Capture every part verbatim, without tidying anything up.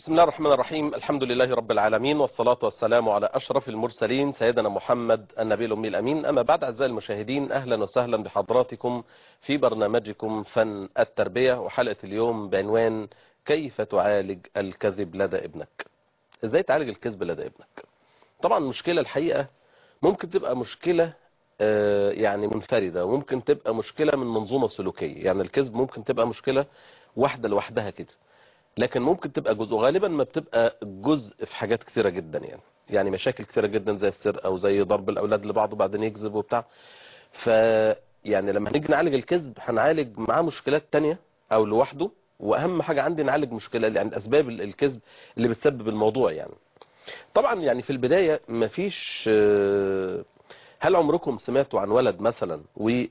بسم الله الرحمن الرحيم. الحمد لله رب العالمين، والصلاة والسلام على أشرف المرسلين سيدنا محمد النبي الأمي الأمين. أما بعد، أعزائي المشاهدين، أهلا وسهلا بحضراتكم في برنامجكم فن التربية، وحلقة اليوم بعنوان كيف تعالج الكذب لدى ابنك. إزاي تعالج الكذب لدى ابنك؟ طبعا المشكلة الحقيقة ممكن تبقى مشكلة آه، يعني منفردة، وممكن تبقى مشكلة من منظومة سلوكية. يعني الكذب ممكن تبقى مشكلة واحدة لوحدها كده، لكن ممكن تبقى جزء، غالبا ما بتبقى جزء في حاجات كثيرة جدا. يعني يعني مشاكل كثيرة جدا زي السرقة او زي ضرب الاولاد لبعض وبعدين يكذب وبتاع. ف يعني لما هنيجي نعالج الكذب هنعالج معاه مشكلات تانية او لوحده، واهم حاجة عندي نعالج مشكلة يعني اسباب الكذب اللي بتسبب الموضوع. يعني طبعا يعني في البداية مفيش آه، هل عمركم سمعتوا عن ولد مثلا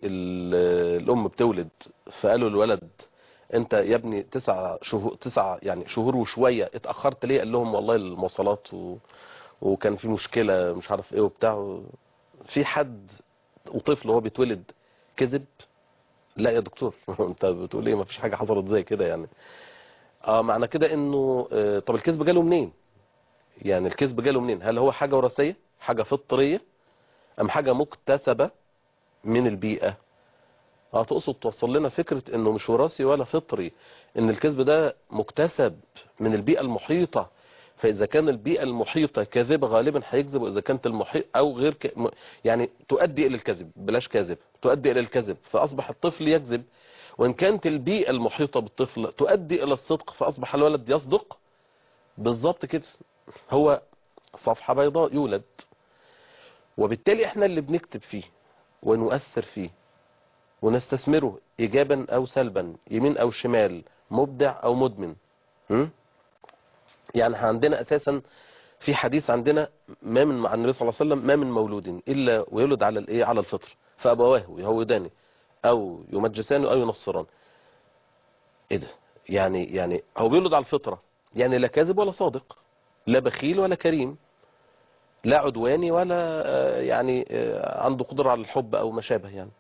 والام بتولد فقالوا الولد انت يا ابني تسع شهور تسع يعني شهور وشويه اتاخرت ليه؟ قال لهم والله المواصلات و... وكان في مشكله مش عارف ايه وبتاع. في حد وطفل وهو بيتولد كذب؟ لا يا دكتور انت بتقول ايه؟ ما فيش حاجه حصلت زي كده يعني. اه معنى كده انه آه طب الكذب جاله منين؟ يعني الكذب جاله منين؟ هل هو حاجه وراثيه، حاجه فطريه، ام حاجه مكتسبه من البيئه؟ اه تقصد توصل لنا فكرة انه مش وراثي ولا فطري، ان الكذب ده مكتسب من البيئة المحيطة. فاذا كان البيئة المحيطة كاذبة غالبا هيكذب، واذا كانت المحيط او غير ك... م- يعني تؤدي الى الكذب، بلاش كاذب، تؤدي الى الكذب فاصبح الطفل يكذب. وان كانت البيئة المحيطة بالطفل تؤدي الى الصدق فاصبح الولد يصدق. بالظبط كده. هو صفحة بيضاء يولد، وبالتالي احنا اللي بنكتب فيه ونؤثر فيه ونستثمره ايجابا او سلبا، يمين او شمال، مبدع او مدمن. م? يعني عندنا اساسا في حديث عندنا ما من عن النبي صلى الله عليه وسلم ما من مولود الا ويولد على الايه، على الفطر، فابواه يهودانه او يمجسانه او ينصران. ايه ده؟ يعني يعني هو بيولد على الفطره، يعني لا كاذب ولا صادق، لا بخيل ولا كريم، لا عدواني ولا آه، يعني آه، عنده قدره على الحب او ما شابه يعني.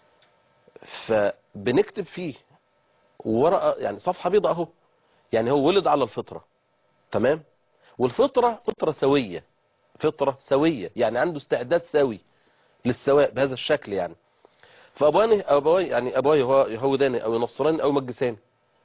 فبنكتب فيه ورقه، يعني صفحه بيضاء اهو. يعني هو ولد على الفطرة، تمام، والفطرة فطرة سوية، فطرة سوية يعني عنده استعداد سوي للسواء بهذا الشكل. يعني فأبواني أبوي يعني أبوي هو يهوداني أو ينصراني أو مجساني.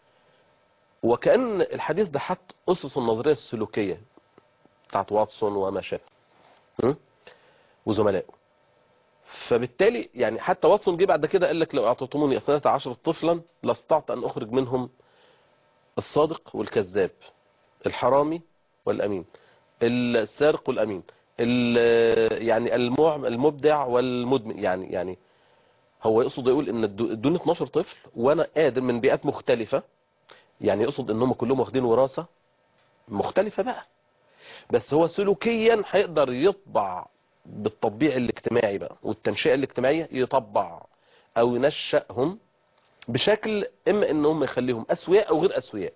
وكأن الحديث ده حط أسس النظرية السلوكية بتاعت واتسون وما شابه م? وزملائه. فبالتالي يعني حتى واتسون جه بعد كده قال لك لو أعطيتموني اثنتا عشرة طفلا لاستطعت أن أخرج منهم الصادق والكذاب، الحرامي والأمين، السارق والأمين، ال- يعني المع- المبدع والمدمن. يعني يعني هو يقصد يقول ان الدو- الدنيا اتناشر طفل وانا قادر من بيئات مختلفة. يعني يقصد انهم كلهم واخدين وراثة مختلفة بقى، بس هو سلوكيا هيقدر يطبع بالتطبيع الاجتماعي بقى والتنشئة الاجتماعية، يطبع او ينشأهم بشكل اما انهم يخليهم اسوياء او غير اسوياء.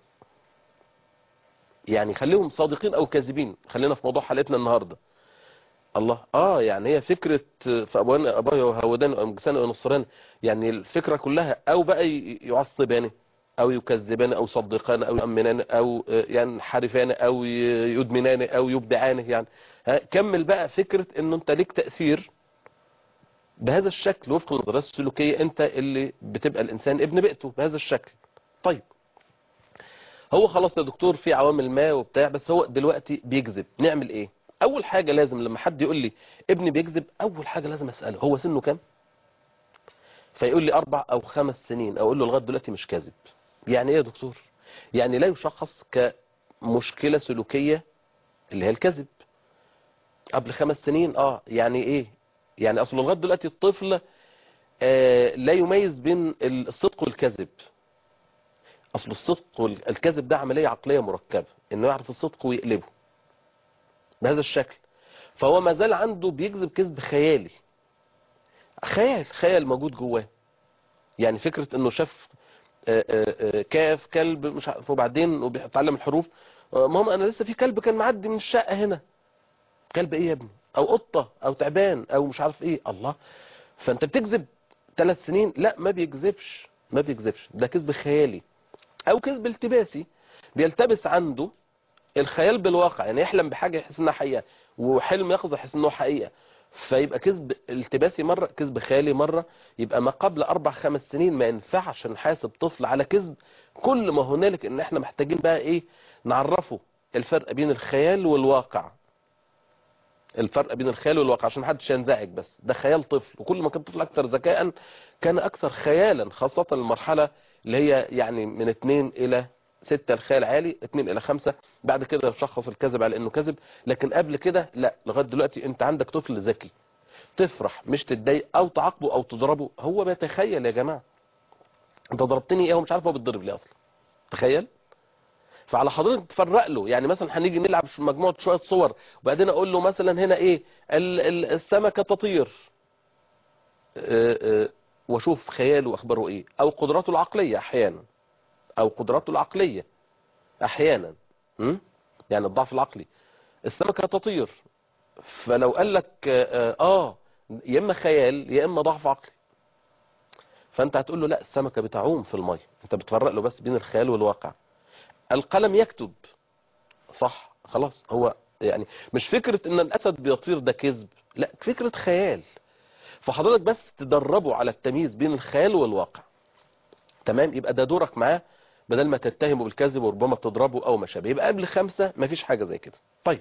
يعني يخليهم صادقين او كاذبين. خلينا في موضوع حلقتنا النهارده. الله، اه يعني هي فكرة في ابوان ابوي وهودان وامجسان ونصران. يعني الفكرة كلها او بقى ي- يعصبان او يكذبان او يصدقان او يؤمنان او ينحرفان او ي- يدمنان او يبدعان. يعني ها، كمل بقى فكرة انه انت ليك تأثير بهذا الشكل وفق النظريات السلوكية، انت اللي بتبقى الانسان ابن بيئته بهذا الشكل. طيب هو خلاص يا دكتور في عوامل ما وبتاع، بس هو دلوقتي بيكذب، نعمل ايه؟ اول حاجة لازم لما حد يقول لي ابني بيكذب، اول حاجة لازم اسأله هو سنه كام. فيقول لي اربع او خمس سنين، اقول له لغاية دلوقتي مش كاذب. يعني ايه يا دكتور؟ يعني لا يشخص كمشكلة سلوكية اللي هي الكذب قبل خمس سنين. اه يعني ايه؟ يعني اصل لغاية دلوقتي الطفل آه لا يميز بين الصدق والكذب. اصل الصدق والكذب ده عملية عقلية مركبة، انه يعرف الصدق ويقلبه بهذا الشكل. فهو ما زال عنده بيكذب كذب خيالي، خيال خيال موجود جواه. يعني فكرة انه شاف آه، آه، آه، كاف كلب مش عارف، وبعدين وبيتعلم الحروف. آه، ماما انا لسه في كلب كان معدي من الشقة هنا. كلب ايه يا ابني؟ او قطة او تعبان او مش عارف ايه. الله، فانت بتكذب ثلاث سنين؟ لا ما بيكذبش، ما بيكذبش، ده كذب خيالي او كذب التباسي. بيلتبس عنده الخيال بالواقع، يعني يحلم بحاجة يحس انها حقيقة، وحلم يقظة يحس انه حقيقة. فيبقى كذب التباسي مرة، كذب خيالي مرة. يبقى ما قبل اربع خمس سنين ما ينفعش نحاسب طفل على كذب. كل ما هنالك ان احنا محتاجين بقى ايه، نعرفه الفرق بين الخيال والواقع. الفرق بين الخيال والواقع عشان محدش ينزعج، بس ده خيال طفل، وكل ما كان الطفل اكثر ذكاء كان اكثر خيالا، خاصة المرحلة اللي هي يعني من اتنين الى ستة الخيال عالي، اتنين الى خمسة، بعد كده يشخص الكذب على انه كذب. لكن قبل كده لا، لغاية دلوقتي انت عندك طفل ذكي، تفرح مش تتضايق او تعاقبه او تضربه، هو بيتخيل. يا جماعة انت ضربتني ايه، هو مش عارف هو بيتضرب ليه اصلا، تخيل. فعلى حضرتك تفرق له، يعني مثلا هنيجي نلعب مجموعة شوية صور، وبعدين اقول له مثلا هنا ايه، ال- ال- السمكة تطير، آه، آه، واشوف خياله واخباره ايه، او قدراته العقلية احيانا، او قدراته العقلية احيانا، م? يعني الضعف العقلي. السمكة تطير، فلو قال لك اه آه، يا اما خيال يا اما ضعف عقلي، فانت هتقول له لا، السمكة بتعوم في المية. انت بتفرق له بس بين الخيال والواقع. القلم يكتب، صح، خلاص. هو يعني مش فكرة ان الاسد بيطير ده كذب، لا، فكرة خيال. فحضرتك بس تدربه على التمييز بين الخيال والواقع، تمام. يبقى ده دورك معاه، بدل ما تتهمه بالكذب وربما تضربه او ما شابه. يبقى قبل خمسة مفيش حاجة زي كده. طيب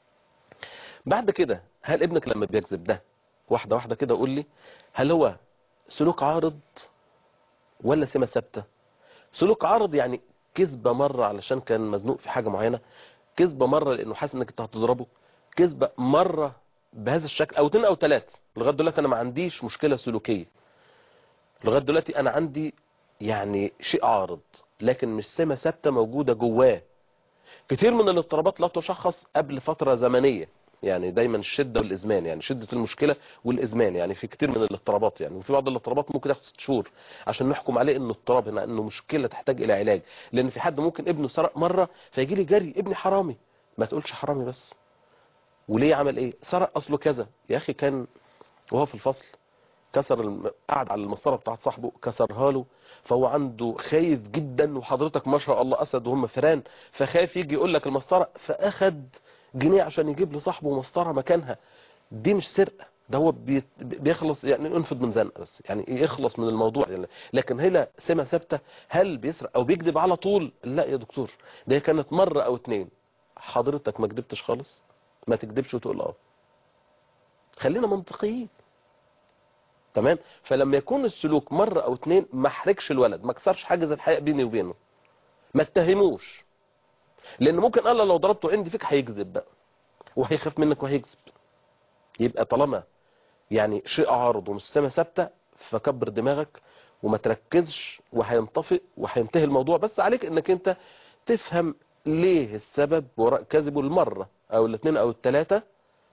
بعد كده، هل ابنك لما بيكذب ده، واحدة واحدة كده قول لي، هل هو سلوك عارض ولا سمة ثابتة؟ سلوك عارض يعني كذبة مرة علشان كان مزنوق في حاجة معينة، كذبة مرة لانه حاسس انك انت هتضربه، كذبة مرة بهذا الشكل، او اتنين او تلاتة. لغاية دلوقتي انا ما عنديش مشكلة سلوكية، لغاية دلوقتي انا عندي يعني شيء عارض لكن مش سمة ثابتة موجودة جواه. كتير من الاضطرابات لا تشخص قبل فترة زمنية، يعني دايما الشدة والإزمان، يعني شدة المشكلة والإزمان، يعني في كتير من الاضطرابات، يعني وفي بعض الاضطرابات ممكن ياخد ست شهور عشان نحكم عليه انه اضطراب، هنا انه مشكلة تحتاج الى علاج. لان في حد ممكن ابنه سرق مرة فيجي لي جري، ابني حرامي. ما تقولش حرامي بس، وليه عمل ايه، سرق اصله كذا. يا اخي كان وهو في الفصل كسر الم... قعد على المسطره بتاعت صاحبه كسرها له، فهو عنده خايف جدا، وحضرتك ما شاء الله اسد وهم فيران، فخايف يجي يقول لك المسطره، فاخد جنيه عشان يجيب لصاحبه مسطره مكانها. دي مش سرقه، ده هو بي... بيخلص، يعني ينفض من زنقه بس، يعني يخلص من الموضوع يعني. لكن هنا سمه ثابته، هل بيسرق او بيكذب على طول؟ لا يا دكتور، ده كانت مره او اتنين. حضرتك ما كذبتش خالص، ما تكذبش وتقول اه. خلينا منطقيين، تمام. فلما يكون السلوك مرة او اتنين، ما احرجش الولد، ما كسرش حاجز الحقيقة بيني وبينه، ما اتهموش، لان ممكن قال لو ضربته عندي فيك هيكذب بقى، وهيخاف منك وهيكذب. يبقى طالما يعني شيء عارض ومش سمة ثابتة، فكبر دماغك وما تركزش، وهينطفئ وهينتهي الموضوع. بس عليك انك انت تفهم ليه السبب وراء كذبه المرة او الاثنين او الثلاثة،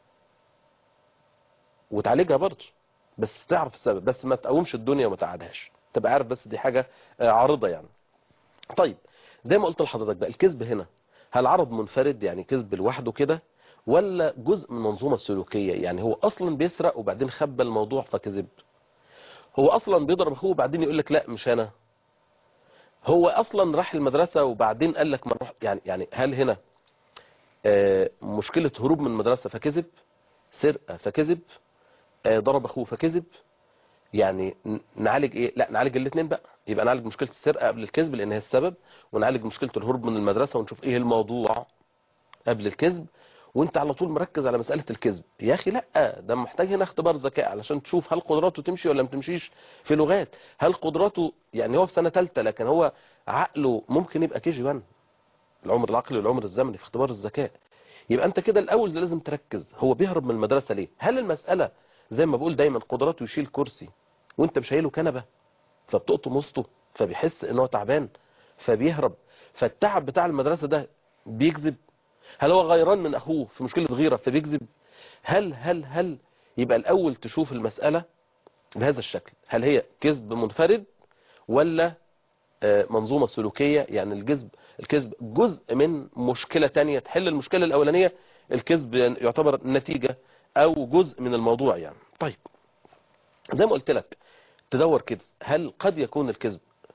وتعالجها برضه، بس تعرف السبب، بس ما تقومش الدنيا وما تقعدهاش، تبقى عارف بس دي حاجة آه، عارضة يعني. طيب زي ما قلت لحضرتك بقى، الكذب هنا هل عرض منفرد يعني كذب لوحده كده، ولا جزء من منظومة سلوكية؟ يعني هو اصلا بيسرق وبعدين خبى الموضوع فكذب، هو اصلا بيضرب اخوه وبعدين يقول لك لا مش انا، هو اصلا راح المدرسة وبعدين قال لك ما نروح، يعني يعني هل هنا آه، مشكلة هروب من المدرسة فكذب، سرقة فكذب، آه، ضرب اخوه فكذب؟ يعني ن- نعالج ايه؟ لا نعالج الاثنين بقى. يبقى نعالج مشكلة السرقة قبل الكذب لان هي السبب، ونعالج مشكلة الهروب من المدرسة ونشوف ايه الموضوع قبل الكذب. وانت على طول مركز على مسألة الكذب، يا اخي لا، ده محتاج هنا اختبار ذكاء علشان تشوف هل قدراته تمشي ولا ما تمشيش في لغات، هل قدراته يعني هو في سنة ثالثة لكن هو عقله ممكن يبقى كي جي واحد، العمر العقلي والعمر الزمني في اختبار الذكاء. يبقى انت كده الاول لازم تركز هو بيهرب من المدرسة ليه، هل المسألة زي ما بقول دايما قدراته يشيل كرسي وانت مش شايله كنبه، فبتقطم وسطه فبيحس ان هو تعبان فبيهرب، فالتعب بتاع المدرسة ده بيكذب، هل هو غيران من اخوه في مشكلة غيرة فبيكذب، هل هل هل يبقى الاول تشوف المسألة بهذا الشكل، هل هي كذب منفرد ولا آه، منظومة سلوكية؟ يعني الكذب الكذب جزء من مشكلة تانية تحل المشكلة الاولانية، الكذب يعتبر نتيجة او جزء من الموضوع يعني. طيب زي ما قلت لك تدور كده، هل قد يكون الكذب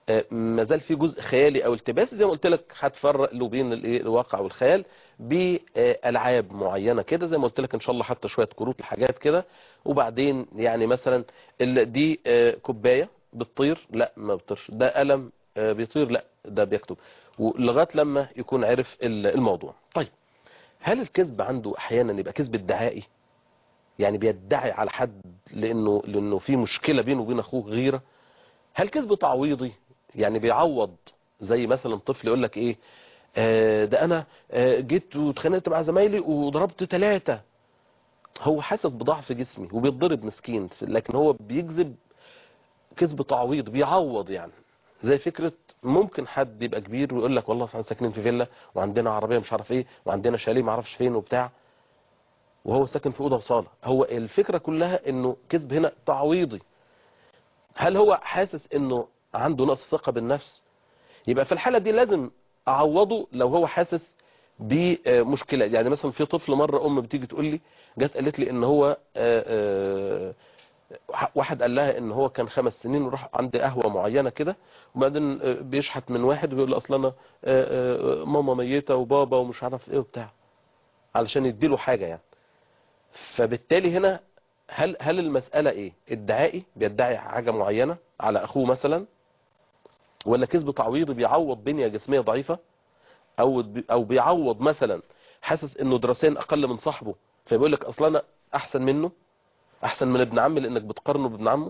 آه، ما زال في جزء خيالي او التباسي، زي ما قلت لك هتفرق له بين الايه الواقع والخيال بالعاب معينه كده، زي ما قلت لك ان شاء الله حتى شويه كروت لحاجات كده. وبعدين يعني مثلا ال- دي آه، كوبايه بتطير، لا ما بتطيرش. ده قلم آه، بيطير، لا ده بيكتب. ولغايه لما يكون عرف ال- الموضوع. طيب، هل الكذب عنده احيانا يبقى كذب ادعائي؟ يعني بيدعي على حد لانه لانه في مشكله بينه وبين اخوه غيره. هل كذب تعويضي؟ يعني بيعوض، زي مثلا طفل يقول لك ايه، آه ده انا آه جيت واتخانقت مع زمايلي وضربت ثلاثة. هو حاسس بضعف جسمي وبيتضرب مسكين، لكن هو بيكذب كذب تعويض، بيعوض يعني. زي فكرة ممكن حد يبقى كبير ويقول لك والله احنا ساكنين في فيلا وعندنا عربية مش عارف ايه وعندنا شاليه ما اعرفش فين وبتاع، وهو ساكن في اوضه وصاله. هو الفكرة كلها انه كذب هنا تعويضي. هل هو حاسس انه عنده نقص ثقة بالنفس؟ يبقى في الحالة دي لازم اعوضه لو هو حاسس بمشكلة. يعني مثلا في طفل مرة ام بتيجي تقول لي، جت قالت لي ان هو آه، آه، واحد قال لها ان هو كان خمس سنين وراح عند قهوة معينة كده، وبعدين آه، بيشحت من واحد ويقول له اصل انا آه، آه، ماما ميتة وبابا ومش عارف ايه وبتاع، علشان يديله حاجة يعني. فبالتالي هنا هل هل المسألة ايه؟ ادعائي بيدعي حاجة معينة على اخوه مثلا، ولا كذب تعويضي بيعوض بنية جسمية ضعيفة، او او بيعوض مثلا حاسس انه دراسيا اقل من صاحبه فبيقول لك اصلا انا احسن منه، احسن من ابن عمي لانك بتقارنه بابن عمه.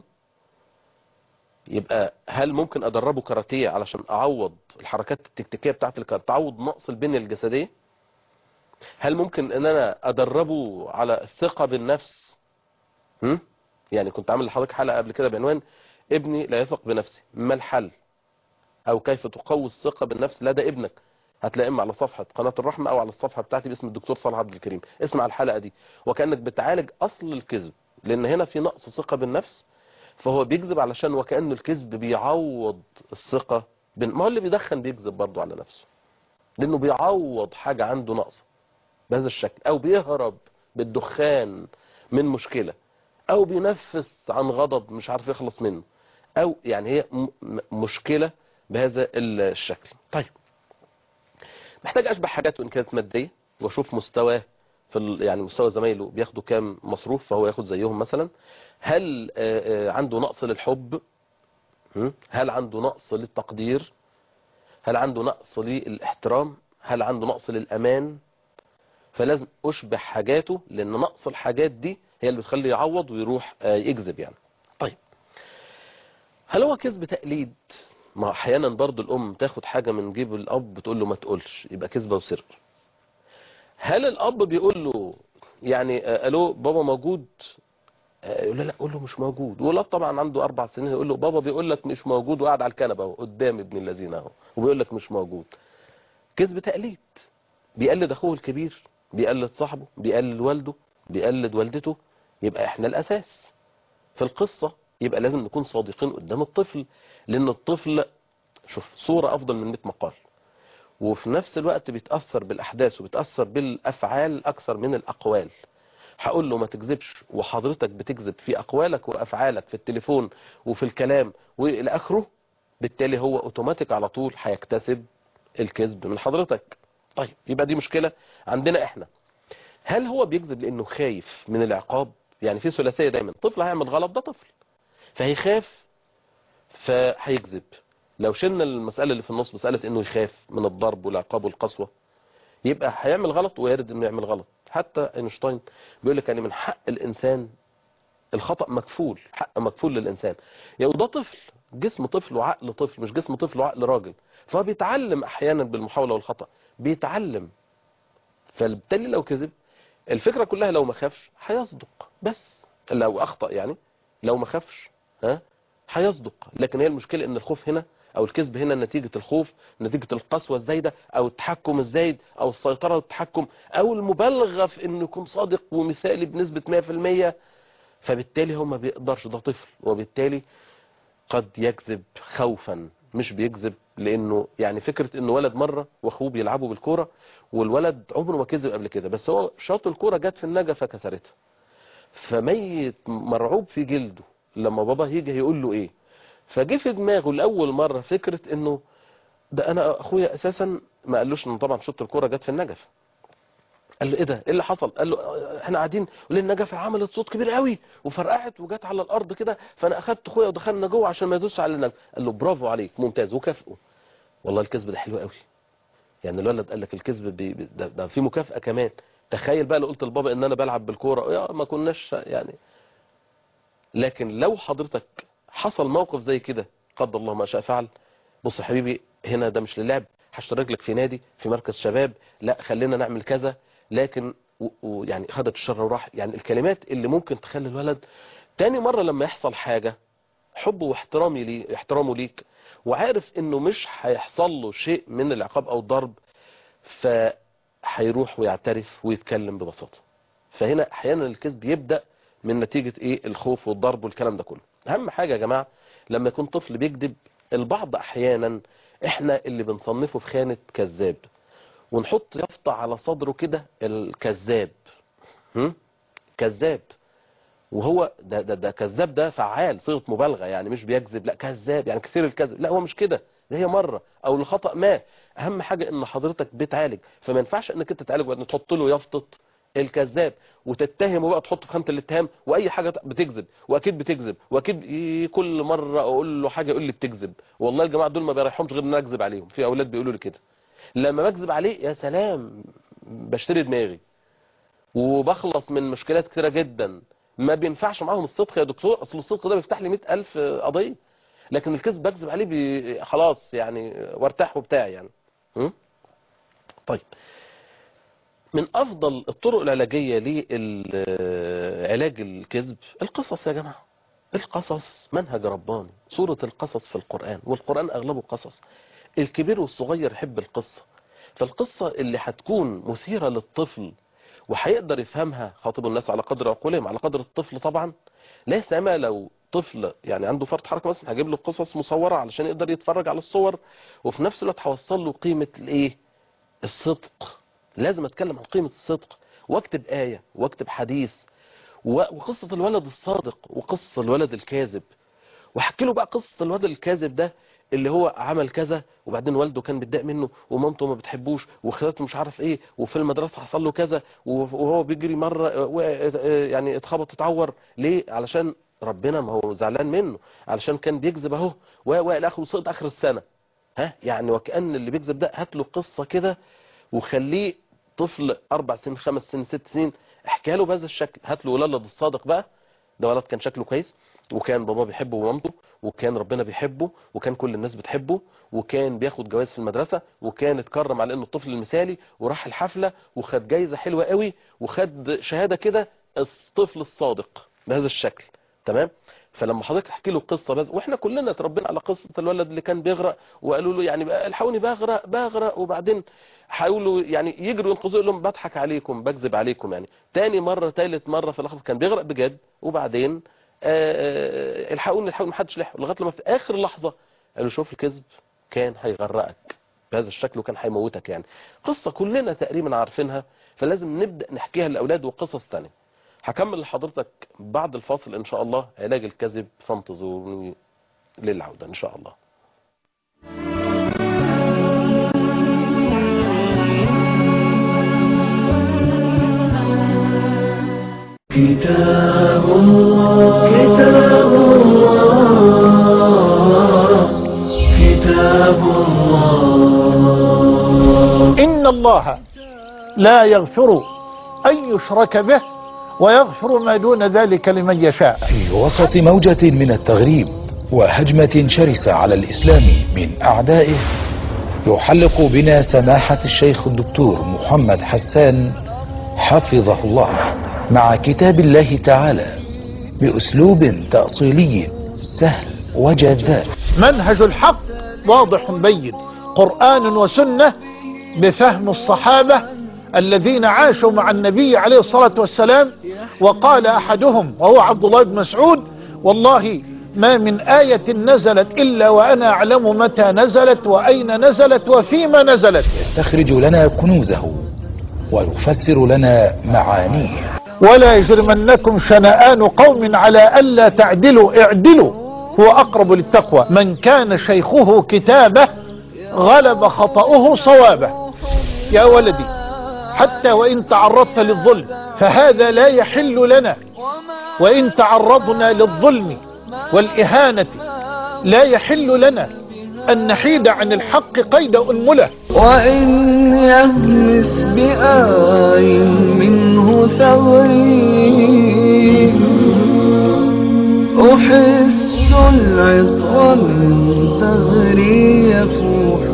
يبقى هل ممكن ادربه كاراتيه علشان اعوض الحركات التكتيكيه بتاعت الكاراتيه، تعوض نقص البنيه الجسديه؟ هل ممكن ان انا ادربه على الثقه بالنفس؟ هم؟ يعني كنت عامل لحضرتك حلقه قبل كده بعنوان ابني لا يثق بنفسه، ما الحل؟ او كيف تقوي الثقه بالنفس لدى ابنك. هتلاقي اما على صفحه قناه الرحمه او على الصفحه بتاعتي باسم الدكتور صالح عبد الكريم. اسمع الحلقه دي، وكانك بتعالج اصل الكذب، لان هنا في نقص ثقه بالنفس، فهو بيكذب علشان وكأن الكذب بيعوض الثقه بن... ما هو اللي بيدخن بيكذب برضه على نفسه، لانه بيعوض حاجه عنده ناقصه بهذا الشكل، او بيهرب بالدخان من مشكله، او بينفس عن غضب مش عارف يخلص منه، او يعني هي م... م- مشكله بهذا الشكل. طيب، محتاج اشبه حاجات وان كانت ماديه، واشوف مستواه في ال... يعني مستوى زمايله بياخدوا كام مصروف فهو ياخد زيهم مثلا. هل آه، آه، عنده نقص للحب؟ هم؟ هل عنده نقص للتقدير؟ هل عنده نقص للاحترام؟ هل عنده نقص للامان؟ فلازم اشبه حاجاته، لان نقص الحاجات دي هي اللي بتخليه يعوض ويروح آه، يكذب يعني. طيب، هل هو كذب تقليد؟ ما احيانا برضو الام تاخد حاجه من جيب الاب بتقول له ما تقولش، يبقى كذبه وسرقه. هل الاب بيقول له يعني آه، الو بابا موجود؟ آه، يقول له لا قول له مش موجود. والاب طبعا عنده اربع سنين يقول له بابا بيقول لك مش موجود وقاعد على الكنبه اهو قدام ابن الذين اهو وبيقول لك مش موجود. كذب تقليد، بيقلد اخوه الكبير، بيقلد صاحبه، بيقلد والده، بيقلد والدته. يبقى احنا الاساس في القصه، يبقى لازم نكون صادقين قدام الطفل، لان الطفل شوف صوره افضل من مئة مقال، وفي نفس الوقت بيتأثر بالأحداث وبيتأثر بالأفعال أكثر من الأقوال. هقول له ما تكذبش وحضرتك بتكذب في أقوالك وأفعالك في التليفون وفي الكلام وإلى آخره، بالتالي هو أوتوماتيك على طول هيكتسب الكذب من حضرتك. طيب، يبقى دي مشكلة عندنا إحنا. هل هو بيكذب لأنه خايف من العقاب؟ يعني في ثلاثية دايما، طفل هيعمل غلط ده طفل فهيخاف فهيكذب. لو شلنا المسألة اللي في النص، مسألة انه يخاف من الضرب والعقاب والقسوة، يبقى هيعمل غلط ويرد انه يعمل غلط. حتى اينشتاين بيقول لك يعني من حق الانسان الخطأ مكفول، حق مكفول للانسان. يعني ده طفل، جسم طفل وعقل طفل، مش جسم طفل وعقل راجل، فهو بيتعلم احيانا بالمحاولة والخطأ، بيتعلم. فبالتالي لو كذب، الفكرة كلها لو ما خافش هيصدق، بس لو اخطأ يعني لو ما خافش ها هيصدق. لكن هي المشكلة ان الخوف هنا او الكذب هنا نتيجة الخوف، نتيجة القسوة الزايدة او التحكم الزايد او السيطرة والتحكم او المبالغة في انه يكون صادق ومثالي بنسبة مئة في المئة. فبالتالي هو ما بيقدرش، ده طفل، وبالتالي قد يكذب خوفا، مش بيكذب لانه يعني فكرة انه ولد مرة واخوه بيلعبوا بالكورة والولد عمره ما كذب قبل كده، بس هو شاط الكورة جت في النجفة كسرتها، فميت مرعوب في جلده لما بابا يجي يقول له ايه. فجه في دماغه لاول مره فكره انه ده انا اخويا اساسا، ما قالوش ان طبعا شوط الكوره جت في النجف. قال له ايه ده، ايه اللي حصل؟ قال له احنا قاعدين وليه النجفه عملت صوت كبير قوي وفرقعت وجت على الارض كده، فانا اخدت اخويا ودخلنا جوه عشان ما يدوسش على النجف. قال له برافو عليك ممتاز وكافئه. والله الكذب ده حلو قوي. يعني الولد قال لك الكذب بي ده, ده في مكافاه كمان. تخيل بقى لو قلت لبابا ان انا بلعب بالكوره، يا ما كناش يعني. لكن لو حضرتك حصل موقف زي كده قدر الله ما شاء فعل، بص يا حبيبي هنا ده مش للعب، هشترك لك في نادي في مركز شباب، لا خلينا نعمل كذا، لكن ويعني خدت الشر وراح. يعني الكلمات اللي ممكن تخلي الولد تاني مرة لما يحصل حاجة حبه واحترامي ليه احترامه ليك، وعارف انه مش هيحصل له شيء من العقاب او الضرب، فهيروح ويعترف ويتكلم ببساطة. فهنا احيانا الكذب يبدأ من نتيجة ايه؟ الخوف والضرب والكلام ده كله. اهم حاجة يا جماعة لما يكون طفل بيكذب، البعض احيانا احنا اللي بنصنفه في خانة كذاب، ونحط يافطة على صدره كده الكذاب. هم؟ كذاب. وهو ده ده ده كذاب، ده فعال صيغه مبالغه، يعني مش بيكذب، لا كذاب يعني كثير الكذب. لا هو مش كده، ده هي مره او لخطأ ما. اهم حاجه ان حضرتك بتعالج، فما ينفعش انك انت تعالج وان تحط له يافطه الكذاب وتتهمه بقى، تحطه في خانه الاتهام، واي حاجه بتكذب واكيد بتكذب واكيد. كل مره اقول له حاجه يقول لي بتكذب. والله الجماعه دول ما بيريحهمش غير ان انا اكذب عليهم. في اولاد بيقولوا لي كده، لما بكذب عليه يا سلام بشتري دماغي وبخلص من مشكلات كتيرة جدا. ما بينفعش معاهم الصدق يا دكتور، اصل الصدق ده بيفتح لي مئة ألف قضية، لكن الكذب بكذب عليه بي خلاص يعني وارتاح وبتاع يعني. م? طيب، من افضل الطرق العلاجية لعلاج الكذب القصص يا جماعة. القصص منهج رباني، سورة القصص في القرآن، والقرآن اغلبه قصص. الكبير والصغير يحب القصة، فالقصة اللي هتكون مثيرة للطفل وهيقدر يفهمها، خاطب الناس على قدر عقولهم، على قدر الطفل طبعا. لا سيما لو طفل يعني عنده فرط حركه مثلا، هجيب له قصص مصوره علشان يقدر يتفرج على الصور، وفي نفس الوقت هوصل له قيمه الايه؟ الصدق. لازم اتكلم عن قيمه الصدق، واكتب ايه واكتب حديث وقصه الولد الصادق وقصه الولد الكاذب، واحكي له بقى قصه الولد الكاذب ده اللي هو عمل كذا وبعدين والده كان بيتضايق منه ومامته ما بتحبوش واخواته مش عارف ايه، وفي المدرسه حصل له كذا، وهو بيجري مره يعني اتخبط اتعور ليه؟ علشان ربنا ما هو زعلان منه، علشان كان بيكذب اهو والى اخره، سقط اخر السنه. ها يعني وكأن اللي بيكذب ده هات له قصه كده وخليه طفل اربع سنين خمس سنين ست سنين، احكي له بهذا الشكل. هات له ولد الصادق بقى، ده ولد كان شكله كويس وكان باباه بيحبه ومامته وكان ربنا بيحبه وكان كل الناس بتحبه وكان بياخد جوائز في المدرسة وكان اتكرم على انه الطفل المثالي وراح الحفلة وخد جايزة حلوة قوي وخد شهادة كده، الطفل الصادق بهذا الشكل. تمام؟ فلما حضرتك تحكي له قصة بس، واحنا كلنا اتربينا على قصة الولد اللي كان بيغرق وقالوا له يعني الحقوني بغرق بغرق، وبعدين حاولوا يعني يجروا ينقذوه، لهم بضحك عليكم بكذب عليكم يعني. تاني مرة تالت مرة في الاخر كان بيغرق بجد، وبعدين الحقوني الحقوني محدش لحقه، لغايه لما في اخر لحظه قالوا شوف الكذب كان هيغرقك بهذا الشكل وكان هيموتك. يعني قصه كلنا تقريبا عارفينها، فلازم نبدا نحكيها للاولاد وقصص ثانيه. هكمل لحضرتك بعد الفاصل ان شاء الله علاج الكذب، فانتظروني للعوده ان شاء الله. كتاب الله كتاب الله كتاب الله. إن الله لا يغفر أن يشرك به ويغفر ما دون ذلك لمن يشاء. في وسط موجة من التغريب وهجمة شرسة على الإسلام من أعدائه، يحلق بنا سماحة الشيخ الدكتور محمد حسان حفظه الله مع كتاب الله تعالى بأسلوب تأصيلي سهل وجذاب. منهج الحق واضح بين، قرآن وسنة بفهم الصحابة الذين عاشوا مع النبي عليه الصلاة والسلام. وقال أحدهم وهو عبد الله بن مسعود: والله ما من آية نزلت إلا وأنا أعلم متى نزلت وأين نزلت وفيما نزلت. يستخرج لنا كنوزه ويفسر لنا معانيه. ولا يجرمنكم شنآن قوم على ألا تعدلوا اعدلوا هو أقرب للتقوى. من كان شيخه كتابه غلب خطأه صوابه. يا ولدي، حتى وإن تعرضت للظلم فهذا لا يحل لنا، وإن تعرضنا للظلم والإهانة لا يحل لنا أن نحيد عن الحق قيد أنملة. وإن يهمس بآي منه ثغري أحس العطر من ثغري يفوح.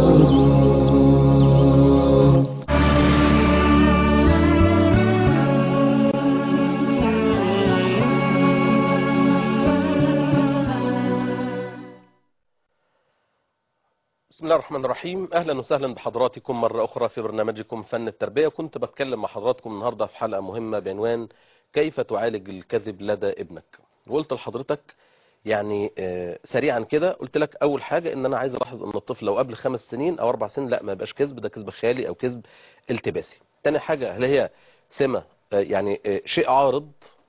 بسم الله الرحمن الرحيم. أهلا وسهلا بحضراتكم مرة أخرى في برنامجكم فن التربية. كنت بتكلم مع حضراتكم النهاردة في حلقة مهمة بعنوان كيف تعالج الكذب لدى ابنك. وقلت لحضرتك يعني آه سريعا كده، قلت لك أول حاجة إن أنا عايز ألاحظ إن الطفل لو قبل خمس سنين أو أربع سنين لا ما يبقاش كذب، ده كذب خيالي أو كذب التباسي. تاني حاجة، هل هي سمة آه يعني آه شيء عارض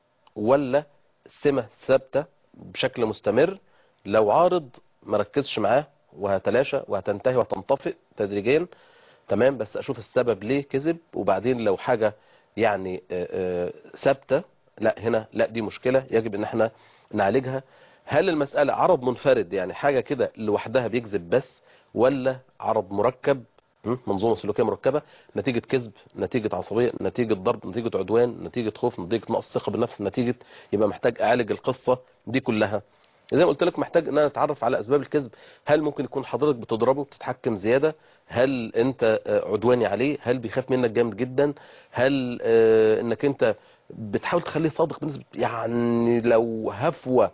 ولا سمة ثابتة بشكل مستمر؟ لو عارض ما ركزش معاه وهتلاشى وهتنتهي وهتنطفئ تدريجيا، تمام، بس اشوف السبب ليه كذب. وبعدين لو حاجة يعني ثابتة، لا هنا لا دي مشكلة يجب ان احنا نعالجها. هل المسألة عرض منفرد يعني حاجة كده لوحدها بيكذب بس، ولا عرض مركب، منظومة سلوكية مركبة نتيجة كذب، نتيجة عصبية، نتيجة ضرب، نتيجة عدوان، نتيجة خوف، نتيجة نقص ثقة بالنفس، نتيجة يبقى محتاج اعالج القصة دي كلها. زي ما قلت لك محتاج ان انا اتعرف على اسباب الكذب. هل ممكن يكون حضرتك بتضربه بتتحكم زيادة؟ هل انت عدواني عليه؟ هل بيخاف منك جامد جدا؟ هل اه انك انت بتحاول تخليه صادق بنسبة يعني لو هفوة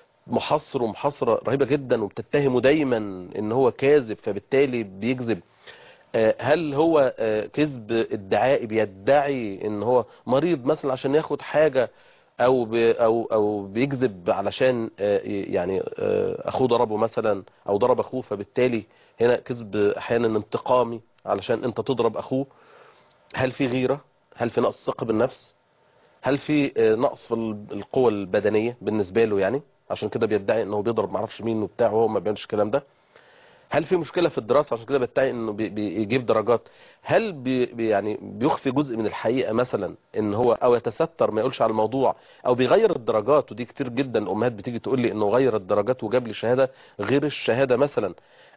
محصر ومحصرة رهيبة جدا، وبتتهمه دايما ان هو كاذب فبالتالي بيكذب؟ اه هل هو اه كذب ادعائي بيدعي ان هو مريض مثلا عشان ياخد حاجة، او بي او او بيكذب علشان يعني اخوه ضربه مثلا او ضرب اخوه، فبالتالي هنا كذب احيانا انتقامي علشان انت تضرب اخوه؟ هل في غيرة؟ هل في نقص ثقة بالنفس؟ هل في نقص في القوة البدنية بالنسبة له يعني عشان كده بيدعي انه بيضرب معرفش مين وبتاع وهو ما بيعملش الكلام ده؟ هل في مشكلة في الدراسة عشان كده بيدعي انه بي بيجيب درجات؟ هل بي يعني بيخفي جزء من الحقيقة مثلا ان هو او يتستر ما يقولش على الموضوع، او بيغير الدرجات؟ ودي كتير جدا الامهات بتيجي تقول لي انه غير الدرجات وجاب لي شهادة غير الشهادة مثلا،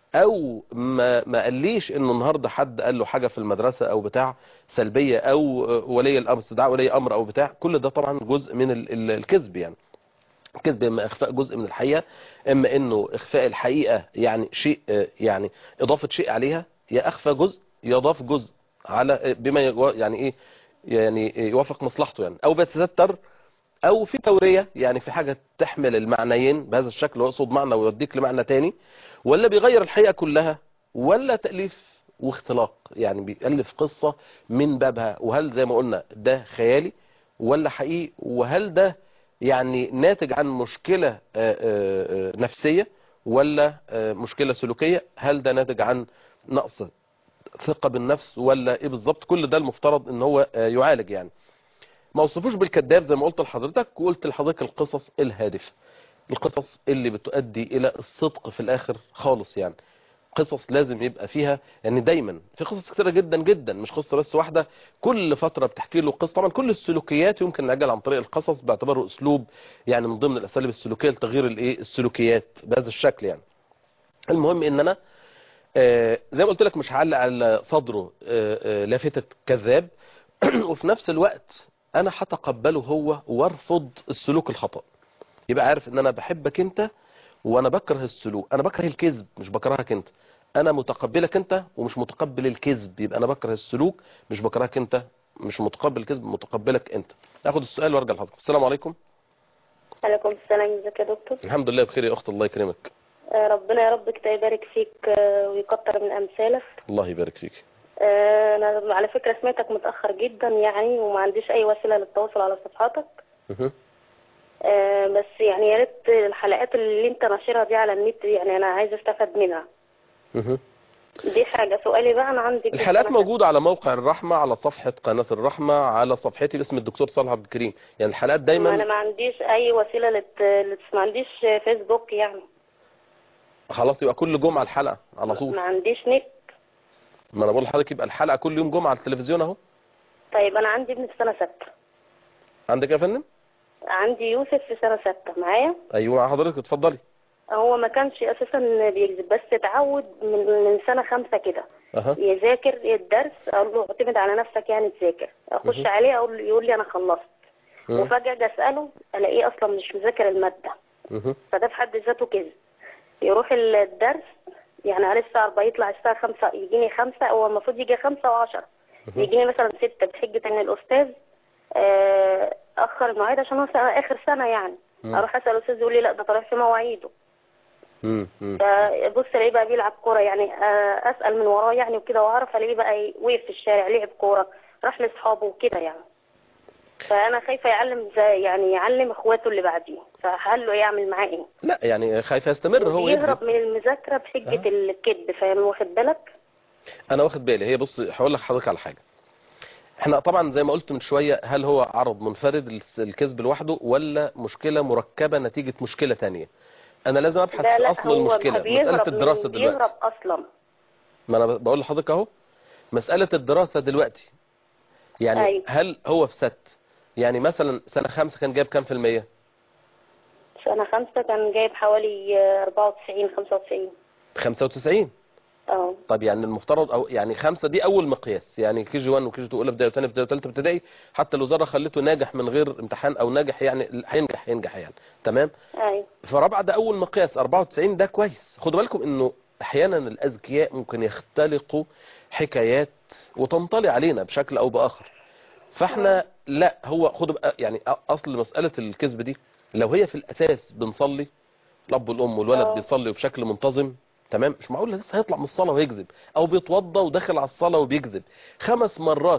او ما ما قاليش انه النهارده حد قال له حاجة في المدرسة او بتاع سلبية، او ولي الامر استدعاء ولي امر او بتاع. كل ده طبعا جزء من الكذب. يعني الكذب اما اخفاء جزء من الحقيقة، اما انه اخفاء الحقيقة يعني شيء يعني اضافة شيء عليها، يا اخفى جزء يضاف جزء على بما يعني ايه يعني يوافق مصلحته يعني، او بيتستر، او في تورية يعني في حاجة تحمل المعنيين بهذا الشكل ويقصد معنى ويوديك لمعنى تاني، ولا بيغير الحقيقة كلها، ولا تأليف واختلاق يعني بيألف قصة من بابها. وهل زي ما قلنا ده خيالي ولا حقيقي؟ وهل ده يعني ناتج عن مشكلة نفسية ولا مشكلة سلوكية؟ هل ده ناتج عن نقص ثقة بالنفس ولا ايه بالظبط؟ كل ده المفترض ان هو يعالج. يعني ما وصفوش بالكذاب زي ما قلت لحضرتك، وقلت لحضرتك القصص الهادفة، القصص اللي بتؤدي الى الصدق في الاخر خالص. يعني قصص لازم يبقى فيها يعني دايما في قصص كتيرة جدا جدا، مش قصة بس واحدة كل فترة بتحكي له قصة. طبعا كل السلوكيات يمكن نعجل عن طريق القصص باعتباره اسلوب يعني من ضمن الاساليب السلوكية لتغيير الايه السلوكيات بهذا الشكل. يعني المهم ان انا آه زي ما قلت لك مش هعلق على صدره آه آه لافتة كذاب وفي نفس الوقت انا هتقبله هو وارفض السلوك الخطأ. يبقى عارف ان انا بحبك انت وانا بكره السلوك، انا بكره الكذب مش بكرهك انت، انا متقبلك انت ومش متقبل الكذب، يبقى انا بكره السلوك مش بكرهك انت، مش متقبل الكذب متقبلك انت. اخد السؤال وارجع لحضرتك. السلام عليكم. عليكم السلام، ازيك يا دكتور؟ الحمد لله بخير يا اخت، الله يكرمك. آه ربنا يا رب كده يبارك فيك آه ويكتر من امثالك. الله يبارك فيك. آه انا على فكرة سمعتك متأخر جدا يعني وما عنديش اي وسيلة للتواصل على صفحاتك. اها آه بس يعني يا ريت الحلقات اللي انت ناشرها دي على النت يعني انا عايزه استفاد منها. اها دي حاجة. سؤالي بقى، انا عندي الحلقات موجودة على موقع الرحمة، على صفحة قناة الرحمة، على صفحتي باسم الدكتور صالح عبد الكريم. يعني الحلقات دايما. ما انا ما عنديش اي وسيلة لت... لت... ما عنديش فيسبوك يعني. خلاص يبقى كل جمعة الحلقة على طول. ما عنديش نت. ما انا بقول لحضرتك يبقى الحلقة كل يوم جمعة على التلفزيون اهو. طيب انا عندي ابن في سنة ستة. عندك يا فندم؟ عندي يوسف في سنة ستة معايا. ايوه مع حضرتك، اتفضلي. هو ما كانش اساسا بيكذب، بس اتعود من من سنة خمسة كده. اها. يذاكر الدرس، اقول له اعتمد على نفسك يعني تذاكر، اخش مه. عليه اقول له، يقول لي انا خلصت. مه. وفجأة اجي اساله الاقيه اصلا مش مذاكر المادة. مه. فده في حد ذاته كذب. يروح الدرس يعني على الساعة أربعة، يطلع الساعة خمسة، يجيني خمسة. هو المفروض يجي خمسة وعشرة، يجيني مثلا ستة، بحجة ان الاستاذ آه، اخر المواعيد عشان هو سنة- اخر سنة يعني. مم. اروح اسال الاستاذ يقول لي لا ده طالع في مواعيده. مم. مم. فبص الاقيه بقى بيلعب كوره يعني. آه، اسال من وراه يعني وكده، واعرف الاقيه بقى وقف في الشارع لعب كوره، راح لاصحابه وكده يعني. فانا خايفه يعلم زي يعني يعلم اخواته اللي بعديه، فهل له يعمل معاه ايه؟ لا يعني خايف يستمر هو يكذب. يهرب من المذاكره بحجه أه. الكذب، فاهم؟ واخد بالك؟ انا واخد بالي. هي بص هقول لحضرتك على حاجه. احنا طبعا زي ما قلت من شويه، هل هو عرض منفرد الس- الكذب لوحده، ولا مشكله مركبه نتيجه مشكله تانية؟ انا لازم ابحث لا في لا، اصل هو المشكله. مساله بيهرب الدراسه من بيهرب دلوقتي. اصلا. ما انا بقول لحضرتك اهو، مساله الدراسه دلوقتي يعني. أيوة. هل هو في ست يعني مثلا سنه خمسة كان جايب كام في المية؟ سنه خمسة كان جايب حوالي آه، أربعة وتسعين خمسة وتسعين. خمسة وتسعين. اه. طب يعني المفترض او يعني خمسة دي اول مقياس، يعني كي جي واحد وكي جي اتنين اولى ابتدائي وثانيه ابتدائي وثالثه ابتدائي، حتى الوزاره خلته ناجح من غير امتحان او ناجح يعني هينجح هينجح يعني. تمام. ايوه. فرابعه ده اول مقياس أربعة وتسعين، ده كويس. خدوا بالكم انه احيانا الاذكياء ممكن يختلقوا حكايات وتنطلي علينا بشكل او باخر. فاحنا لا، هو خدوا بقى يعني اصل مساله الكذب دي لو هي في الاساس بنصلي، الاب والام والولد اه. بيصلي بشكل منتظم، تمام، مش معقول لسه هيطلع من الصلاه ويكذب، او بيتوضى وداخل على الصلاه وبيكذب خمس مرات.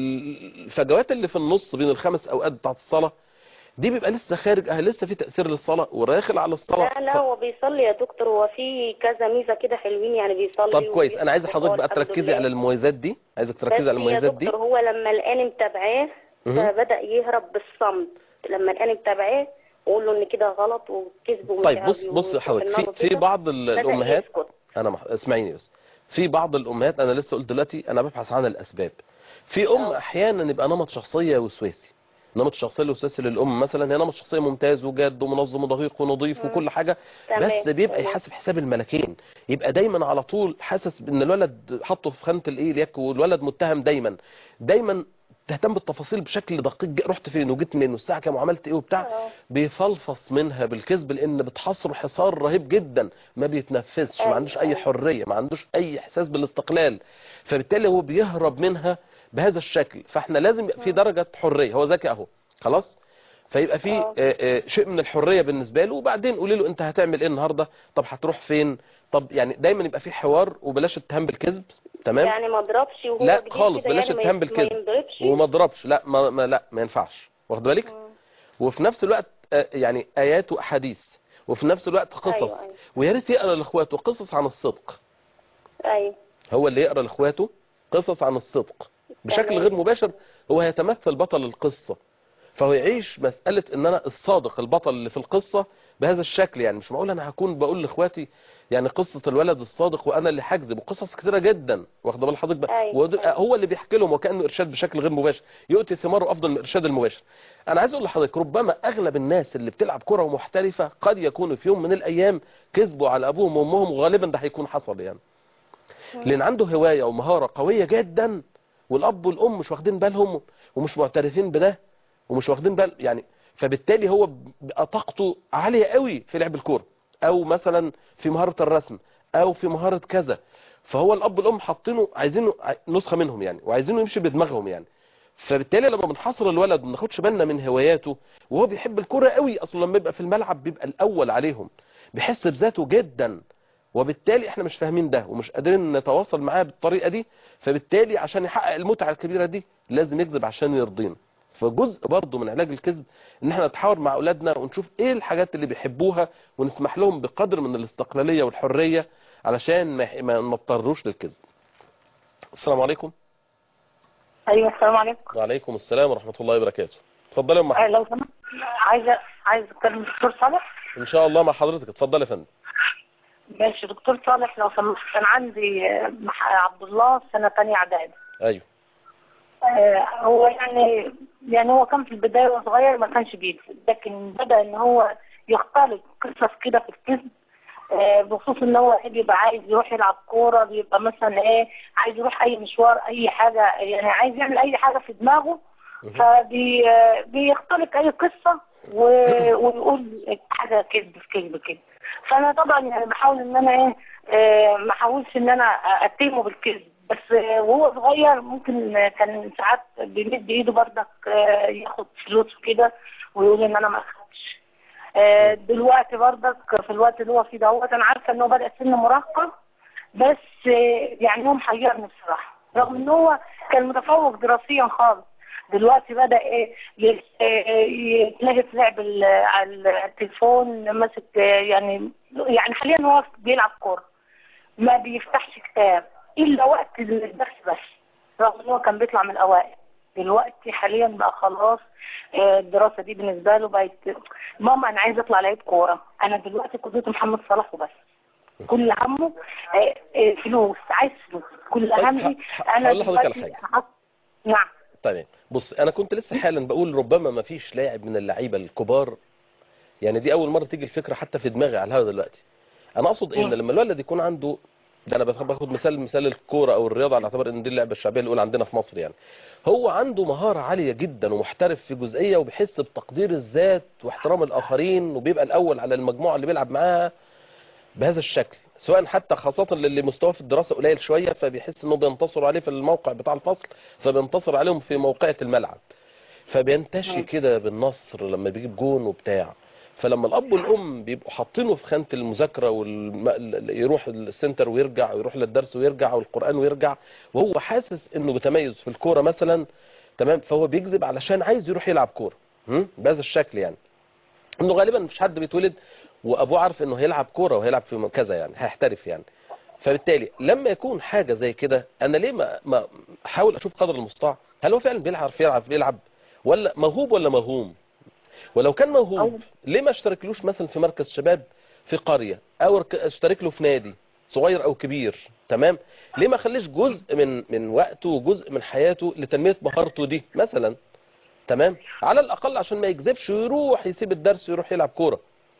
الفجوات اللي في النص بين الخمس اوقات بتاعت الصلاه دي بيبقى لسه خارج، اه لسه في تاثير للصلاه وداخل على الصلاه. لا لا، هو بيصلي يا دكتور، هو في كذا ميزه كده حلوين يعني، بيصلي. طب كويس، انا عايز وبيحفظ حضرتك بقى الحمد تركزي لله. على المميزات دي، عايزك تركزي بس على يا المميزات دي. دكتور هو لما لقاني متابعاه مهم. فبدأ يهرب بالصمت. لما لقاني متابعاه واقول له ان كده غلط وكذب ومش طيب عارف بص بص ويروح حضرتك، النار في في وكده، بعض ال- بدأ الامهات، يسكت. انا مح... اسمعيني بس. في بعض الامهات، انا لسه قلت دلوقتي انا ببحث عن الاسباب. في ام اه. احيانا يبقى نمط شخصيه وسواسي. نمط الشخصيه الوسواسي للام مثلا هي نمط شخصيه ممتاز وجاد ومنظم ودقيق ونظيف مم. وكل حاجه، تمام. بس بيبقى تمام. يحاسب حساب الملكين. يبقى دايما على طول حاسس ان الولد حطه في خانه الايه اليك، والولد متهم دايما. دايما تهتم بالتفاصيل بشكل دقيق، ج- رحت فين وجيت منين والساعه كام وعملت ايه وبتاع. اه. بيفلفص منها بالكذب، لان بتحصره حصار رهيب جدا، ما بيتنفسش، ما ايوه عندوش اي ايوه. حريه، ما عندوش اي احساس بالاستقلال. فبالتالي هو بيهرب منها بهذا الشكل. فاحنا لازم يبقى في مم. درجه حريه. هو ذكي اهو خلاص، فيبقى في اه. آه، آه، شيء من الحريه بالنسبه له. وبعدين قولي له انت هتعمل ايه النهارده، طب هتروح فين، طب يعني دايما يبقى في حوار، وبلاش اتهام بالكذب. تمام. يعني ما اضربش وهو لا جديد خالص، كده بلاش يعني، ما اتهام ي- ما بالكذب ينضربش. وما اضربش، لا ما, ما لا ما ينفعش، واخد بالك. مم. وفي نفس الوقت آه، يعني ايات واحاديث، وفي نفس الوقت ايوه قصص. ايوه. ويا ريت يقرا لاخواته قصص عن الصدق. ايوه. هو اللي يقرا لاخواته قصص عن الصدق بشكل تمام. غير مباشر، هو هيتمثل بطل القصه. فهو يعيش مسألة ان انا الصادق البطل اللي في القصة بهذا الشكل. يعني مش معقول انا هكون بقول لاخواتي يعني قصة الولد الصادق وانا اللي هكذب، وقصص كثيرة جدا، واخد بال حضرتك بقى. ايوه ود- ايوه. هو اللي بيحكي لهم وكأنه ارشاد بشكل غير مباشر، يؤتي ثماره افضل من الارشاد المباشر. انا عايز اقول لحضرتك ربما اغلب الناس اللي بتلعب كرة ومحترفة قد يكونوا في يوم من الايام كذبوا على ابوهم وامهم، وغالبا ده هيكون حصل يعني. لان عنده هواية ومهارة قوية جدا، والاب والام مش واخدين بالهم ومش معترفين بده ومش واخدين بال يعني. فبالتالي هو بقى طاقته عالية قوي في لعب الكورة، او مثلا في مهارة الرسم، او في مهارة كذا. فهو الاب والام حاطينه عايزينه ع- نسخة منهم يعني، وعايزينه يمشي بدماغهم يعني. فبالتالي لما بنحصر الولد وما ناخدش بالنا من هواياته، وهو بيحب الكورة قوي اصلا، لما يبقى في الملعب بيبقى الاول عليهم، بيحس بذاته جدا. وبالتالي احنا مش فاهمين ده ومش قادرين نتواصل معاه بالطريقة دي. فبالتالي عشان يحقق المتعة الكبيرة دي لازم يكذب عشان يرضينا. فجزء برضه من علاج الكذب ان احنا نتحاور مع اولادنا ونشوف ايه الحاجات اللي بيحبوها ونسمح لهم بقدر من الاستقلاليه والحريه علشان ما ما نضطروش للكذب. السلام عليكم. ايوه السلام عليكم. وعليكم السلام ورحمه الله وبركاته. اتفضلي يا ام احمد. لو سمحت عايزه عايزه اتكلم دكتور صالح. ان شاء الله مع حضرتك، اتفضلي يا فندم. ماشي دكتور صالح، لو سمحت كان عندي عبد الله سنه ثانيه اعدادي. ايوه. آه هو يعني يعني هو كان في البدايه وهو صغير ما كانش بيكذب، لكن بدا ان هو يختلط قصص كده في الكذب، آه بخصوص ان هو ايه بيبقى عايز يروح يلعب كوره، بيبقى مثلا ايه عايز يروح اي مشوار اي حاجه، يعني عايز يعمل اي حاجه في دماغه، فبيختلق اي قصه ويقول حاجه كذب في كذب كده. فانا طبعا يعني بحاول ان انا ايه آه ما احاولش ان انا اتهمه بالكذب، بس وهو صغير ممكن كان ساعات بيمد ايده بردك ياخد فلوس وكده ويقول ان انا ما اخدتش. دلوقتي بردك في الوقت اللي هو فيه دوت انا عارفه ان هو بدا سن مراهقه، بس يعني هو محيرني بصراحه، رغم ان هو كان متفوق دراسيا خالص. دلوقتي بدا ايه يتلاقي في لعب على التليفون ماسك، يعني يعني حاليا هو بيلعب كوره، ما بيفتحش كتاب الا وقت الدرس بس، رغم ان هو كان بيطلع من الاوائل. دلوقتي حاليا بقى خلاص الدراسه دي بالنسبه له بقت ماما انا عايز اطلع لعيب كوره، انا دلوقتي قدوتي محمد صلاح وبس، كل همه فلوس، عايز فلوس، كل همي انا دلوقتي حط... نعم. طيب بص، انا كنت لسه حالا بقول ربما ما فيش لاعب من اللعيبه الكبار، يعني دي اول مره تيجي الفكره حتى في دماغي على الهوا دلوقتي. انا اقصد ان لما الولد يكون عنده، ده انا باخد مثال مثال الكوره او الرياضه على اعتبار ان دي اللعبه الشعبيه الاولى عندنا في مصر، يعني هو عنده مهاره عاليه جدا ومحترف في جزئيه وبيحس بتقدير الذات واحترام الاخرين وبيبقى الاول على المجموعه اللي بيلعب معاها بهذا الشكل، سواء حتى خاصه للي مستواه في الدراسه قليل شويه فبيحس انه بينتصروا عليه في الموقع بتاع الفصل فبينتصر عليهم في موقعه الملعب، فبينتشي كده بالنصر لما بيجيب جون وبتاع. فلما الاب والام بيبقوا حاطينه في خانه المذاكره ويروح السنتر ويرجع ويروح للدرس ويرجع والقران ويرجع وهو حاسس انه بتميز في الكوره مثلا، تمام، فهو بيكذب علشان عايز يروح يلعب كوره بهذا الشكل، يعني انه غالبا مفيش حد بيتولد وابوه عارف انه هيلعب كوره وهيلعب في كذا، يعني هيحترف يعني. فبالتالي لما يكون حاجه زي كده انا ليه ما ما احاول اشوف قدر المستطاع هل هو فعلا بيعرف يلعب بيلعب ولا موهوب ولا موهوم. ولو كان موهوب ليه ما اشتركلوش مثلا في مركز شباب في قرية او اشترك له في نادي صغير او كبير، تمام، ليه ما خليش جزء من من وقته وجزء من حياته لتنمية مهارته دي مثلا، تمام، على الاقل عشان ما يكذبش ويروح يسيب الدرس ويروح يلعب كورة.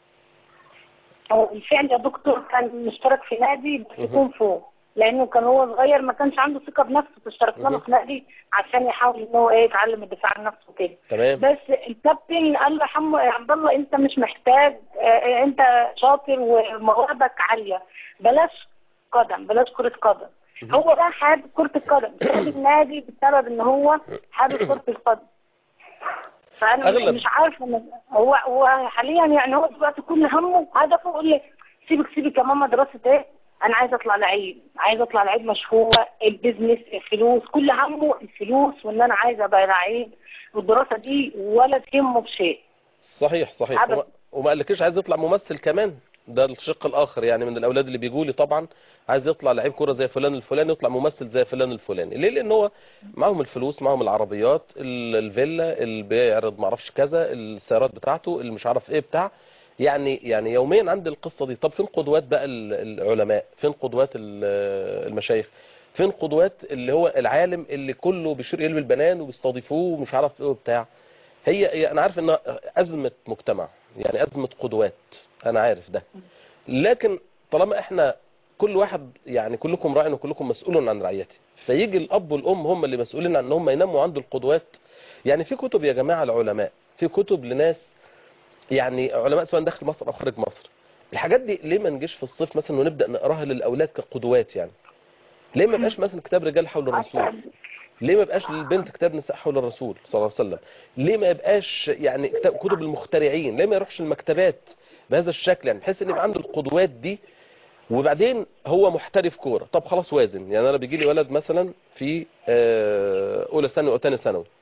هو بالفعل يا دكتور كان مشترك في نادي بس يكون فوق، لانه كان هو صغير ما كانش عنده ثقه بنفسه، فاشترك له في نادي عشان يحاول ان هو ايه يتعلم الدفاع عن نفسه كده. تمام. بس الكابتن قال له حمو يا عبد الله انت مش محتاج، اه انت شاطر ومواهبك عاليه، بلاش قدم بلاش كره قدم. هو بقى حابب كره القدم، ساب النادي بسبب ان هو حابب كره القدم. فانا أغلب. مش عارفه هو هو حاليا يعني هو دلوقتي كل همه هدفه يقول لي سيبك سيبك يا ماما دراسه ايه، انا عايز اطلع لعيب، عايز اطلع لعيب مشهور، البيزنس، الفلوس، كل همه الفلوس وان انا عايز ابقى لعيب، والدراسه دي ولا تهمه بشيء. صحيح صحيح عبد. وما قالكيش عايز يطلع ممثل كمان؟ ده الشق الاخر يعني من الاولاد اللي بيجوا لي طبعا عايز يطلع لعيب كوره زي فلان الفلاني، يطلع ممثل زي فلان الفلاني. ليه؟ لان هو معاهم الفلوس، معاهم العربيات، الفيلا اللي بيعرض ما اعرفش كذا، السيارات بتاعته اللي مش عارف ايه بتاع، يعني يعني يوميا عندي القصه دي. طب فين قدوات بقى العلماء؟ فين قدوات المشايخ؟ فين قدوات اللي هو العالم اللي كله بيشير اليه بالبنان وبيستضيفوه ومش عارف ايه وبتاع؟ هي, هي انا عارف انها ازمه مجتمع، يعني ازمه قدوات، انا عارف ده، لكن طالما احنا كل واحد يعني كلكم راع وكلكم مسؤول عن رعيته، فيجي الاب والام هم اللي مسؤولين عن ان هم ينموا عنده القدوات. يعني في كتب يا جماعه العلماء، في كتب لناس يعني علماء سواء داخل مصر او خارج مصر، الحاجات دي ليه ما نجيش في الصيف مثلا ونبدا نقراها للاولاد كقدوات؟ يعني ليه ما يبقاش مثلا كتاب رجال حول الرسول؟ ليه ما يبقاش للبنت كتاب نساء حول الرسول صلى الله عليه وسلم؟ ليه ما يبقاش يعني كتاب كتب المخترعين؟ ليه ما يروحش المكتبات بهذا الشكل، يعني بحيث ان يبقى عنده القدوات دي؟ وبعدين هو محترف كوره، طب خلاص وازن. يعني انا بيجي لي ولد مثلا في اولى ثانوي او ثاني ثانوي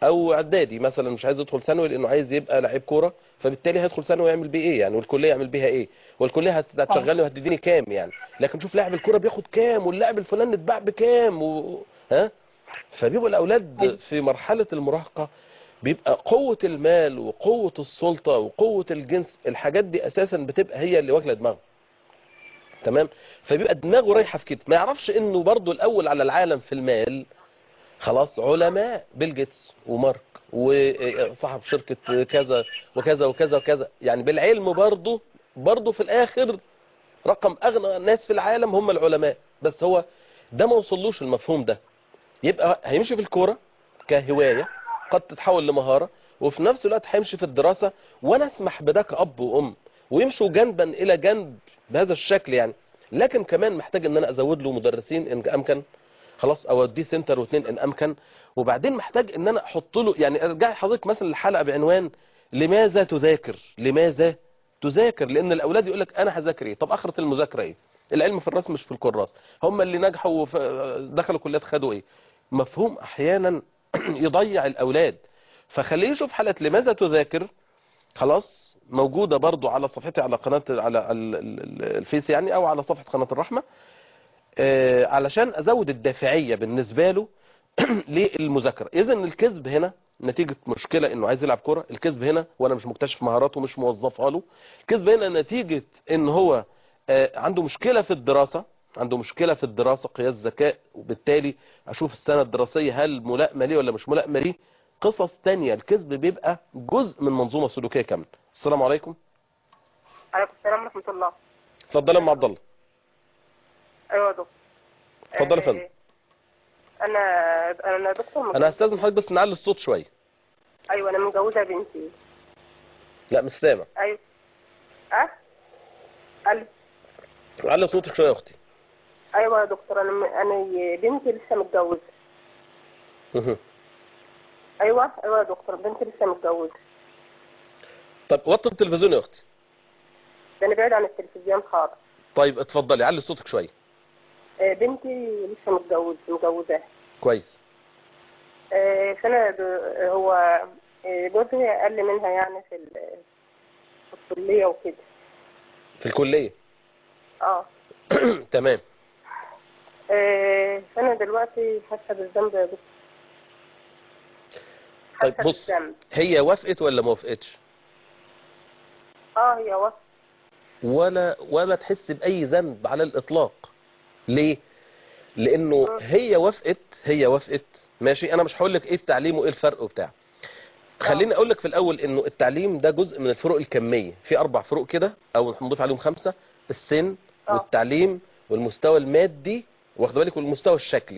او اعدادي مثلا مش عايز يدخل ثانوي لانه عايز يبقى لعيب كوره، فبالتالي هيدخل ثانوي يعمل بيه ايه يعني، والكليه يعمل بيها ايه، والكليه هت- هتشغلني وهتديني كام يعني. لكن شوف لاعب الكوره بياخد كام واللاعب الفلاني اتباع بكام و... ها. فبيبقوا الاولاد في مرحله المراهقه بيبقى قوه المال وقوه السلطه وقوه الجنس، الحاجات دي اساسا بتبقى هي اللي واكله دماغه. تمام. فبيبقى دماغه رايحه في كده، ما يعرفش انه برضو الاول على العالم في المال خلاص علماء بيل جيتس ومارك وصاحب شركة كذا وكذا وكذا وكذا، يعني بالعلم برضو برضو في الاخر رقم اغنى الناس في العالم هم العلماء. بس هو ده ما وصلوش المفهوم ده، يبقى هيمشي في الكورة كهواية قد تتحول لمهارة، وفي نفس الوقت هيمشي في الدراسة، وانا اسمح بده كأب وام ويمشوا جنبا الى جنب بهذا الشكل يعني. لكن كمان محتاج ان انا ازود له مدرسين ان امكن، خلاص اوديه سنتر واثنين ان امكن. وبعدين محتاج ان انا احط له، يعني ارجعي حضرتك مثلا الحلقه بعنوان لماذا تذاكر، لماذا تذاكر، لان الاولاد يقول لك انا هذاكر ايه، طب اخره المذاكره ايه، العلم في الراس مش في الكراس، هم اللي نجحوا ودخلوا كليات خدوا ايه. مفهوم احيانا يضيع الاولاد. فخليه يشوف حلقه لماذا تذاكر، خلاص موجوده برضو على صفحتي على قناه على الفيس يعني، او على صفحه قناه الرحمه، آه علشان ازود الدافعية بالنسبة له للمذاكرة. اذا الكذب هنا نتيجة مشكلة انه عايز يلعب كرة، الكذب هنا وانا مش مكتشف مهاراته ومش موظفها له، الكذب هنا نتيجة ان هو آه عنده مشكلة في الدراسة، عنده مشكلة في الدراسة قياس ذكاء، وبالتالي اشوف السنة الدراسية هل ملائمة ليه ولا مش ملائمة ليه. قصص تانية الكذب بيبقى جزء من منظومة سلوكية كاملة. السلام عليكم. عليكم السلام ورحمة الله. اتفضل يا ام عبد الله. ايوه يا دكتور. اتفضل يا فندم. انا انا دكتور. انا هستاذن حضرتك بس نعلي الصوت شويه. ايوه انا متجوزه بنتي. لا مش سامع. ايوه. اه الو. علي صوتك شويه يا اختي. ايوه يا دكتور انا انا بنتي لسه متجوزه. اها. ايوه ايوه يا دكتور بنتي لسه متجوزه. طب وطي التلفزيون يا اختي. ده انا بعيد عن التلفزيون خالص. طيب اتفضلي علي صوتك شويه. بنتي لسه متجوز متجوزاه. كويس. فانا هو جوزي اقل منها يعني في في الكليه وكده. في الكليه. اه. تمام. فانا دلوقتي حاسه بالذنب يا دكتور. طيب بص، هي وافقت ولا ما وافقتش؟ اه هي وافقت. ولا ولا تحس باي ذنب على الاطلاق. ليه؟ لانه هي وافقت، هي وافقت ماشي. انا مش هقول لك ايه التعليم وايه الفرق وبتاع، خليني اقول لك في الاول انه التعليم ده جزء من الفروق الكميه، في اربع فروق كده او نضيف عليهم خمسه: السن والتعليم والمستوى المادي، واخد بالك، والمستوى الشكلي.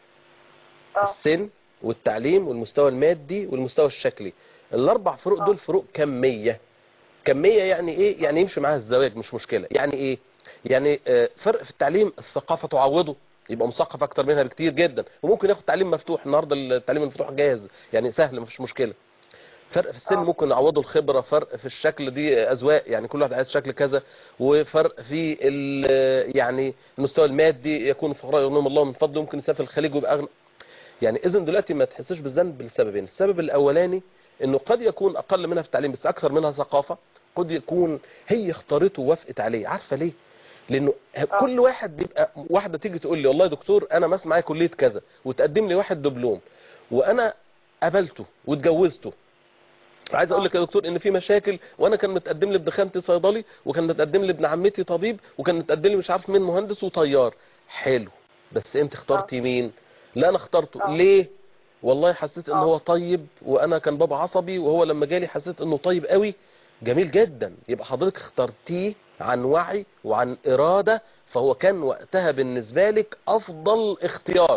السن والتعليم والمستوى المادي والمستوى الشكلي، الاربع فروق دول فروق كميه. كميه يعني ايه؟ يعني يمشي معاها الزواج مش مشكله. يعني ايه؟ يعني فرق في التعليم الثقافه تعوضه، يبقى مثقف اكتر منها بكتير جدا، وممكن ياخد تعليم مفتوح. النهارده التعليم المفتوح جاهز يعني سهل مفيش مشكله. فرق في السن ممكن نعوضه الخبره، فرق في الشكل دي اذواق يعني كل واحد عايز شكل كذا، وفرق في يعني المستوى المادي يكون فقراء يغنيهم الله من فضله، ممكن يسافر الخليج ويبقى اغنى. يعني اذا دلوقتي ما تحسش بالذنب لسببين: السبب الاولاني انه قد يكون اقل منها في التعليم بس اكثر منها ثقافه، قد يكون هي اختارته ووافقت عليه. عارفه ليه؟ لانه كل واحد بيبقى، واحده تيجي تقول لي والله يا دكتور انا مثلا معايا كليه كذا وتقدم لي واحد دبلوم وانا قبلته واتجوزته، عايز اقول لك يا دكتور ان في مشاكل، وانا كان متقدم لي ابن خالتي صيدلي، وكان متقدم لي ابن عمتي طبيب، وكان متقدم لي مش عارف مين مهندس وطيار. حلو، بس انت اخترتي مين؟ لا انا اخترته. أوه. ليه؟ والله حسيت ان هو طيب، وانا كان بابا عصبي، وهو لما جالي حسيت انه طيب قوي. جميل جدا، يبقى حضرتك اخترتيه عن وعي وعن إرادة، فهو كان وقتها بالنسبة لك أفضل اختيار.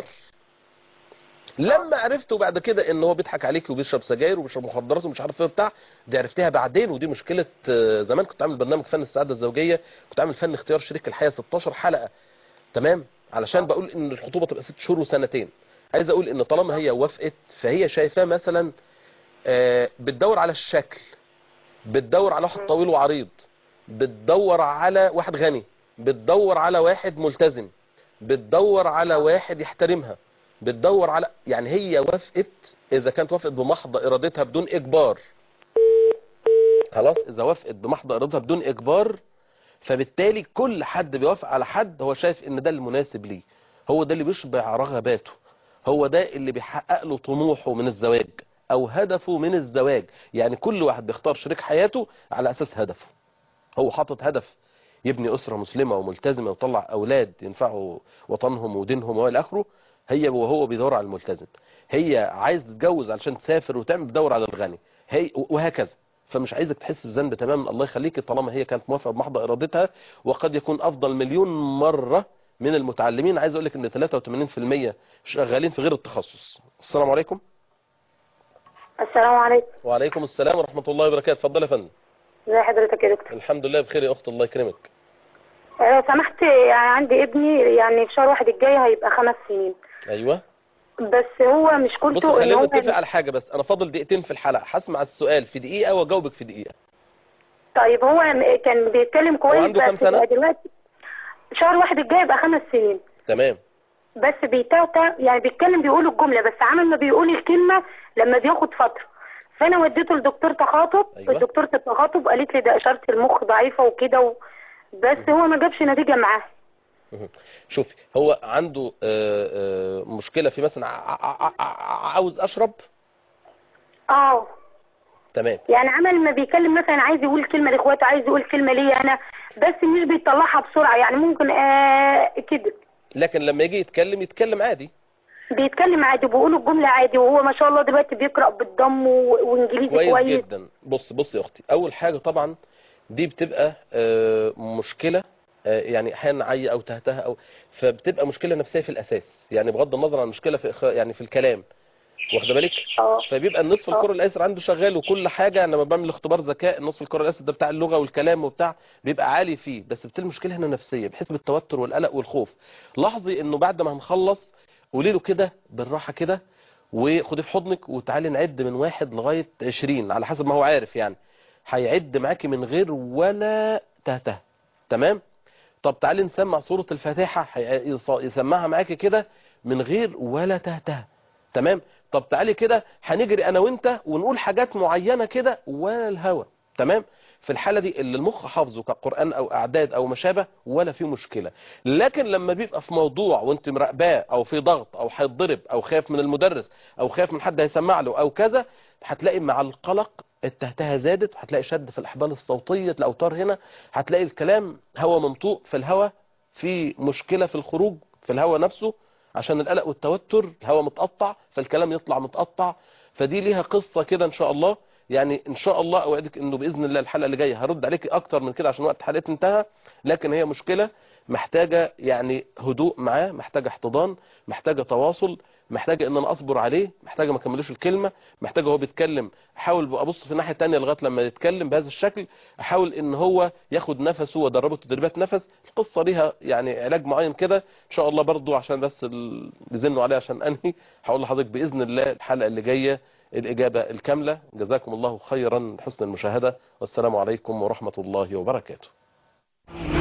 لما عرفته بعد كده ان هو بيضحك عليك وبيشرب سجاير وبيشرب مخدرات ومش عارف ايه وبتاع، دي عرفتها بعدين، ودي مشكلة. زمان كنت عامل برنامج فن السعادة الزوجية، كنت عامل فن اختيار شريك الحياة ستاشر حلقة، تمام، علشان بقول ان الخطوبة تبقى ست شهور وسنتين. عايز اقول ان طالما هي وافقت فهي شايفاه مثلا بتدور على الشكل، بتدور على واحد طويل وعريض، بتدور على واحد غني، بتدور على واحد ملتزم، بتدور على واحد يحترمها، بتدور على، يعني هي وافقت اذا كانت وافقت بمحض ارادتها بدون اجبار، خلاص اذا وافقت بمحض ارادتها بدون اجبار، فبالتالي كل حد بيوافق على حد هو شايف ان ده المناسب ليه، هو ده اللي بيشبع رغباته، هو ده اللي بيحقق له طموحه من الزواج او هدفه من الزواج. يعني كل واحد بيختار شريك حياته على اساس هدفه، هو حاطط هدف يبني اسره مسلمه وملتزمه ويطلع اولاد ينفعوا وطنهم ودينهم والى اخره، هي وهو بيدور على الملتزم، هي عايز تتجوز علشان تسافر وتعمل بتدور على الغني، هي وهكذا. فمش عايزك تحس بذنب تماما، الله يخليك طالما هي كانت موافقه بمحض ارادتها، وقد يكون افضل مليون مره من المتعلمين. عايز اقول لك ان ثلاثة وثمانين بالمئة شغالين في غير التخصص. السلام عليكم. السلام عليكم. وعليكم السلام ورحمه الله وبركاته. اتفضل يا فندم. ازي حضرتك يا دكتور؟ الحمد لله بخير يا اخت، الله يكرمك. لو سمحت، يعني عندي ابني يعني في شهر واحد الجاي هيبقى خمس سنين. ايوه. بس هو مشكلته بص ان خلينا هو نتفق على حاجه، بس انا فاضل دقيقتين في الحلقه، هسمع السؤال في دقيقه واجاوبك في دقيقه. طيب هو كان بيتكلم كويس، هو عنده كام بس سنة؟ دلوقتي شهر واحد الجاي يبقى خمس سنين. تمام. بس بيتاتا يعني بيتكلم بيقول الجمله، بس عامل ما بيقول الكلمه لما بياخد فتره. فانا وديته لدكتور تخاطب. أيوة. دكتوره التخاطب قالت لي ده اشاره المخ ضعيفه وكده و... بس هو ما جابش نتيجه معاه. شوفي، هو عنده آه، آه، مشكله في مثلا عاوز اشرب. اه تمام. يعني عمل ما بيتكلم مثلا عايز يقول كلمه لاخواته، عايز يقول كلمه ليا انا، بس مش بيطلعها بسرعه، يعني ممكن آه كده. لكن لما يجي يتكلم يتكلم عادي، بيتكلم عادي وبيقول الجمله عادي، وهو ما شاء الله دلوقتي بيقرا بالضم و... وانجليزي كويس, كويس جدا. بص بص يا اختي، اول حاجه طبعا دي بتبقى آه، مشكله، آه، يعني احيانا عي او تهته، او فبتبقى مشكله نفسيه في الاساس، يعني بغض النظر عن مشكله في إخ- يعني في الكلام، واخده بالك؟ اه فبيبقى النصف الكره الايسر عنده شغال وكل حاجه. انا لما بعمل اختبار ذكاء النصف الكره الايسر ده بتاع اللغه والكلام وبتاع بيبقى عالي فيه، بس بتبقى المشكله هنا نفسيه بحيث بالتوتر والقلق والخوف. لاحظي انه بعد ما هنخلص قولي له كده بالراحه كده، وخدي في حضنك وتعالي نعد من واحد لغايه عشرين على حسب ما هو عارف، يعني هيعد معاكي من غير ولا تهته. تمام؟ طب تعالي نسمع سوره الفاتحه، يسمعها معاكي كده من غير ولا تهته. تمام؟ طب تعالي كده هنجري انا وانت ونقول حاجات معينة كده ولا الهوى. تمام؟ في الحالة دي اللي المخ حافظه كقرآن او اعداد او ما شابه ولا في مشكلة. لكن لما بيبقى في موضوع وانت مراقباه او في ضغط او هيتضرب او خايف من المدرس او خايف من حد هيسمع له او كذا، هتلاقي مع القلق التهتها زادت، هتلاقي شد في الاحبال الصوتية الاوتار هنا، هتلاقي الكلام هوا منطوق في الهوا، في مشكلة في الخروج في الهوا نفسه عشان القلق والتوتر، الهواء متقطع فالكلام يطلع متقطع. فدي ليها قصة كده ان شاء الله، يعني ان شاء الله اوعدك انه باذن الله الحلقة اللي جايه هرد عليك اكتر من كده عشان وقت حلقتي انتهى. لكن هي مشكلة محتاجة يعني هدوء معاه، محتاجة احتضان، محتاجة تواصل، محتاجة ان انا اصبر عليه، محتاجة ما اكملوش الكلمة، محتاجة هو بيتكلم احاول ابص في الناحية الثانيه لغاية لما يتكلم بهذا الشكل، احاول ان هو ياخد نفسه وادربه تدريبات نفس. القصة ليها يعني علاج معين كده ان شاء الله برضو، عشان بس بيزنوا عليه عشان انهي. هقول لحضرتك باذن الله الحلقة اللي جاية الإجابة الكاملة. جزاكم الله خيرا حسن المشاهدة، والسلام عليكم ورحمة الله وبركاته.